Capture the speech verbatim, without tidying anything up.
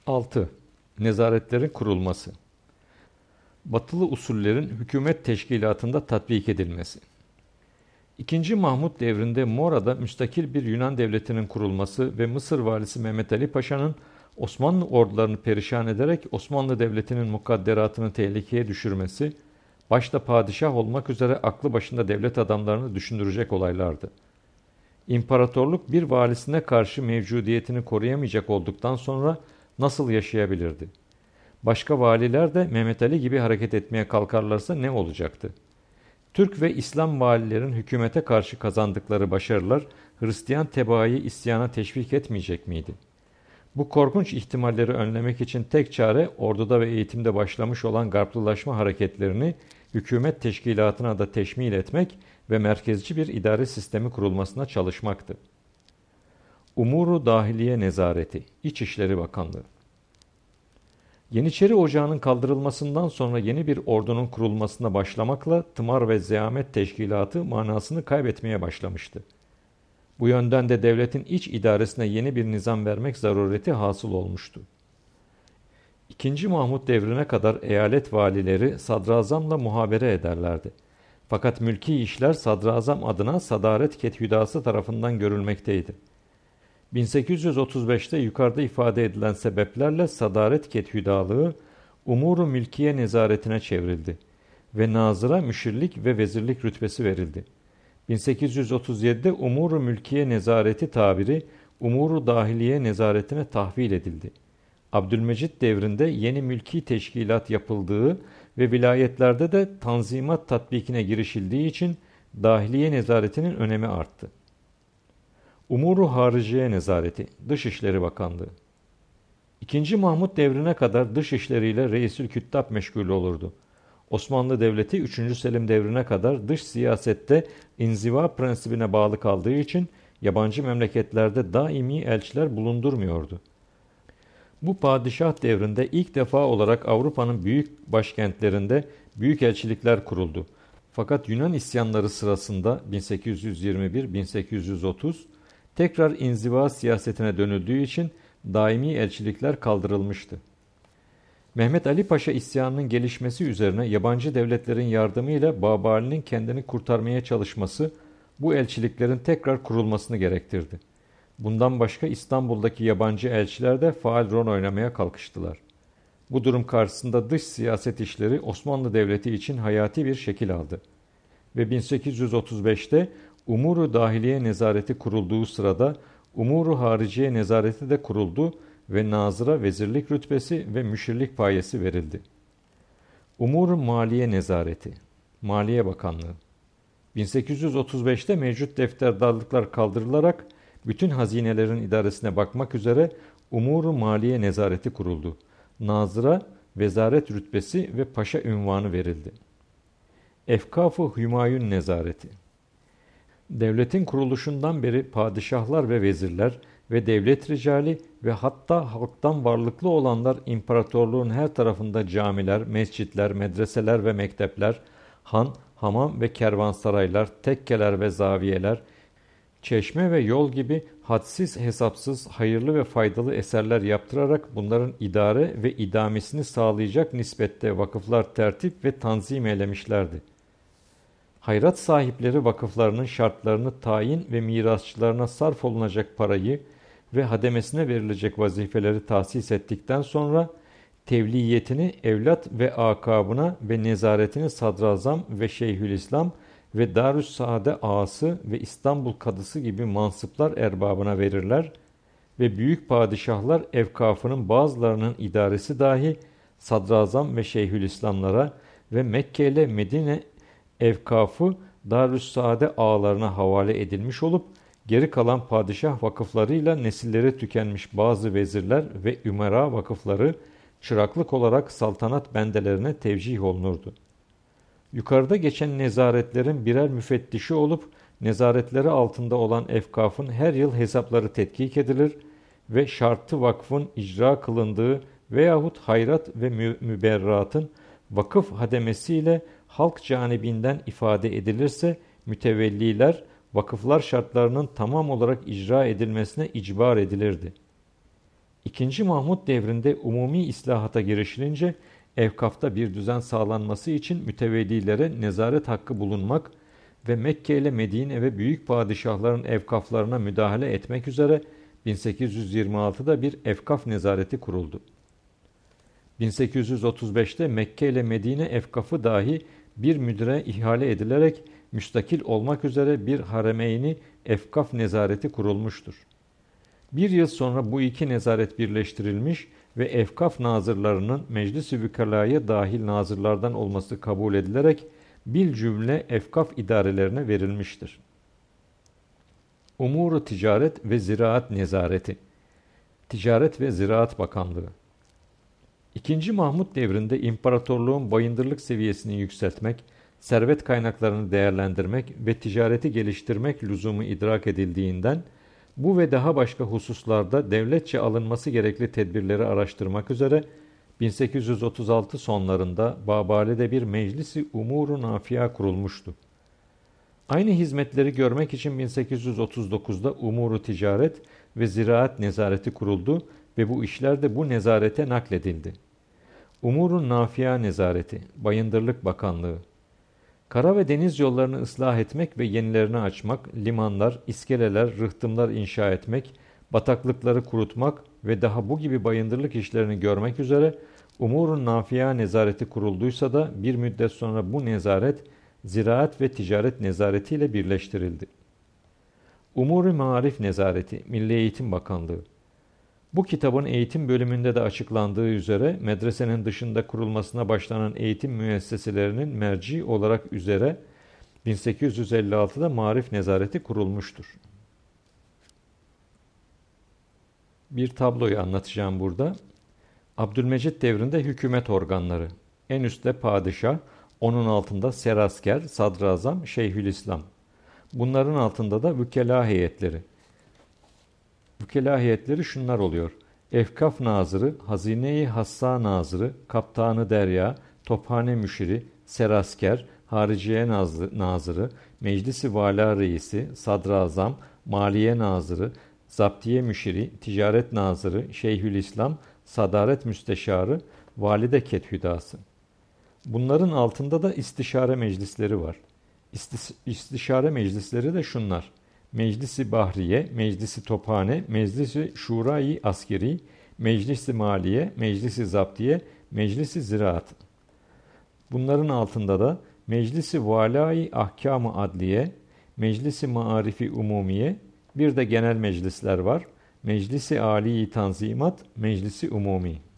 altı. Nezaretlerin kurulması. Batılı usullerin hükümet teşkilatında tatbik edilmesi. İkinci Mahmud devrinde Mora'da müstakil bir Yunan devletinin kurulması ve Mısır valisi Mehmet Ali Paşa'nın Osmanlı ordularını perişan ederek Osmanlı Devleti'nin mukadderatını tehlikeye düşürmesi, başta padişah olmak üzere aklı başında devlet adamlarını düşündürecek olaylardı. İmparatorluk bir valisine karşı mevcudiyetini koruyamayacak olduktan sonra nasıl yaşayabilirdi? Başka valiler de Mehmet Ali gibi hareket etmeye kalkarlarsa ne olacaktı? Türk ve İslam valilerin hükümete karşı kazandıkları başarılar Hristiyan tebaayı isyana teşvik etmeyecek miydi? Bu korkunç ihtimalleri önlemek için tek çare orduda ve eğitimde başlamış olan Garplılaşma hareketlerini hükümet teşkilatına da teşmil etmek ve merkezci bir idare sistemi kurulmasına çalışmaktı. Umuru Dahiliye Nezareti, İçişleri Bakanlığı. Yeniçeri Ocağı'nın kaldırılmasından sonra yeni bir ordunun kurulmasına başlamakla tımar ve zeamet teşkilatı manasını kaybetmeye başlamıştı. Bu yönden de devletin iç idaresine yeni bir nizam vermek zarureti hasıl olmuştu. İkinci Mahmud devrine kadar eyalet valileri sadrazamla muhabere ederlerdi. Fakat mülki işler sadrazam adına sadaret kethüdası tarafından görülmekteydi. bin sekiz yüz otuz beşte yukarıda ifade edilen sebeplerle sadaret kethüdalığı umuru mülkiye nezaretine çevrildi ve nazıra müşirlik ve vezirlik rütbesi verildi. bin sekiz yüz otuz yedide umuru mülkiye nezareti tabiri umuru dahiliye nezaretine tahvil edildi. Abdülmecit devrinde yeni mülki teşkilat yapıldığı ve vilayetlerde de tanzimat tatbikine girişildiği için dahiliye nezaretinin önemi arttı. Umuru Hariciye Nezareti, Dışişleri Bakanlığı. İkinci Mahmud devrine kadar dış işleriyle Reisül Küttab meşgul olurdu. Osmanlı Devleti üçüncü Selim devrine kadar dış siyasette inziva prensibine bağlı kaldığı için yabancı memleketlerde daimi elçiler bulundurmuyordu. Bu padişah devrinde ilk defa olarak Avrupa'nın büyük başkentlerinde büyükelçilikler kuruldu. Fakat Yunan isyanları sırasında bin sekiz yüz yirmi bir bin sekiz yüz otuz tekrar inziva siyasetine dönüldüğü için daimi elçilikler kaldırılmıştı. Mehmet Ali Paşa isyanının gelişmesi üzerine yabancı devletlerin yardımıyla Babali'nin kendini kurtarmaya çalışması bu elçiliklerin tekrar kurulmasını gerektirdi. Bundan başka İstanbul'daki yabancı elçiler de faal rol oynamaya kalkıştılar. Bu durum karşısında dış siyaset işleri Osmanlı Devleti için hayati bir şekil aldı. Ve bin sekiz yüz otuz beşte Umuru Dahiliye Nezareti kurulduğu sırada Umuru Hariciye Nezareti de kuruldu ve nazıra vezirlik rütbesi ve müşirlik payesi verildi. Umuru Maliye Nezareti, Maliye Bakanlığı. bin sekiz yüz otuz beşte mevcut defterdarlıklar kaldırılarak bütün hazinelerin idaresine bakmak üzere Umuru Maliye Nezareti kuruldu. Nazıra vezaret rütbesi ve paşa ünvanı verildi. Efkaf-ı Hümayun Nezareti. Devletin kuruluşundan beri padişahlar ve vezirler ve devlet ricali ve hatta halktan varlıklı olanlar imparatorluğun her tarafında camiler, mescitler, medreseler ve mektepler, han, hamam ve kervansaraylar, tekkeler ve zaviyeler, çeşme ve yol gibi hadsiz hesapsız hayırlı ve faydalı eserler yaptırarak bunların idare ve idamesini sağlayacak nispette vakıflar tertip ve tanzim eylemişlerdi. Hayrat sahipleri vakıflarının şartlarını tayin ve mirasçılarına sarf olunacak parayı ve hademesine verilecek vazifeleri tahsis ettikten sonra tevliyetini evlat ve akabına ve nezaretini sadrazam ve şeyhülislam ve Darüssaade ağası ve İstanbul kadısı gibi mansıplar erbabına verirler ve büyük padişahlar evkafının bazılarının idaresi dahi sadrazam ve şeyhülislamlara ve Mekke ile Medine evkafı Darüssaade ağalarına havale edilmiş olup geri kalan padişah vakıflarıyla nesilleri tükenmiş bazı vezirler ve ümera vakıfları çıraklık olarak saltanat bendelerine tevcih olunurdu. Yukarıda geçen nezaretlerin birer müfettişi olup nezaretleri altında olan efkafın her yıl hesapları tetkik edilir ve şartı vakfın icra kılındığı veyahut hayrat ve mü müberratın vakıf hademesiyle halk canibinden ifade edilirse mütevelliler vakıflar şartlarının tamam olarak icra edilmesine icbar edilirdi. İkinci Mahmud devrinde umumi islahata girişilince evkafta bir düzen sağlanması için mütevellilere nezaret hakkı bulunmak ve Mekke ile Medine ve büyük padişahların evkaflarına müdahale etmek üzere bin sekiz yüz yirmi altıda bir evkaf nezareti kuruldu. bin sekiz yüz otuz beşte Mekke ile Medine evkafı dahi bir müdüre ihale edilerek müstakil olmak üzere bir haremeyni evkaf nezareti kurulmuştur. Bir yıl sonra bu iki nezaret birleştirilmiş ve evkaf nazırlarının meclis-i vükalaya dahil nazırlardan olması kabul edilerek bil cümle evkaf idarelerine verilmiştir. Umur-u Ticaret ve Ziraat Nezareti, Ticaret ve Ziraat Bakanlığı. İkinci Mahmud devrinde imparatorluğun bayındırlık seviyesini yükseltmek, servet kaynaklarını değerlendirmek ve ticareti geliştirmek lüzumu idrak edildiğinden, bu ve daha başka hususlarda devletçe alınması gerekli tedbirleri araştırmak üzere bin sekiz yüz otuz altı sonlarında Babali'de bir Meclisi Umur-u Nafia kurulmuştu. Aynı hizmetleri görmek için bin sekiz yüz otuz dokuzda Umur-u Ticaret ve Ziraat Nezareti kuruldu ve bu işler de bu nezarete nakledildi. Umur-u Nafia Nezareti, Bayındırlık Bakanlığı. Kara ve deniz yollarını ıslah etmek ve yenilerini açmak, limanlar, iskeleler, rıhtımlar inşa etmek, bataklıkları kurutmak ve daha bu gibi bayındırlık işlerini görmek üzere Umur-u Nafia Nezareti kurulduysa da bir müddet sonra bu nezaret Ziraat ve Ticaret Nezareti ile birleştirildi. Umur-u Maarif Nezareti, Milli Eğitim Bakanlığı. Bu kitabın eğitim bölümünde de açıklandığı üzere medresenin dışında kurulmasına başlanan eğitim müesseselerinin merci olarak üzere bin sekiz yüz elli altıda Maarif Nezareti kurulmuştur. Bir tabloyu anlatacağım burada. Abdülmecit devrinde hükümet organları. En üstte padişah, onun altında serasker, sadrazam, şeyhülislam. Bunların altında da vükela heyetleri. Vükela heyetleri şunlar oluyor: Efkaf Nazırı, Hazine-i Hassa Nazırı, Kaptanı Derya, Tophane Müşiri, Serasker, Hariciye Nazırı, Meclis-i Vala Reisi, Sadrazam, Maliye Nazırı, Zaptiye Müşiri, Ticaret Nazırı, Şeyhülislam, Sadaret Müsteşarı, Valide Kethüdası. Bunların altında da istişare meclisleri var. İstis- istişare meclisleri de şunlar: Meclisi Bahriye, Meclisi Tophane, Meclisi Şura-i Askeri, Meclisi Maliye, Meclisi Zaptiye, Meclisi Ziraat. Bunların altında da Meclisi Vala-i Ahkâm-ı Adliye, Meclisi Maarifi Umumiye, bir de genel meclisler var. Meclisi Âli-i Tanzimat, Meclisi Umumi.